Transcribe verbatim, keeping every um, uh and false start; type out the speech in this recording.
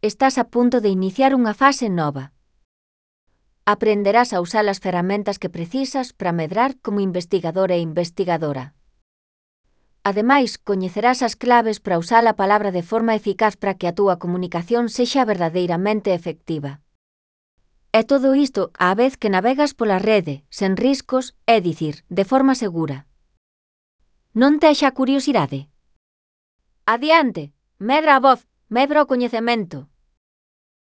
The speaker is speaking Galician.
Estás a punto de iniciar unha fase nova. Aprenderás a usar as ferramentas que precisas para medrar como investigador e investigadora. Ademais, coñecerás as claves para usar a palabra de forma eficaz para que a túa comunicación sexa verdadeiramente efectiva. E todo isto á vez que navegas pola rede, sen riscos, é dicir, de forma segura. Non te xa curiosidade? Adiante, medra a voz, medra o coñecemento.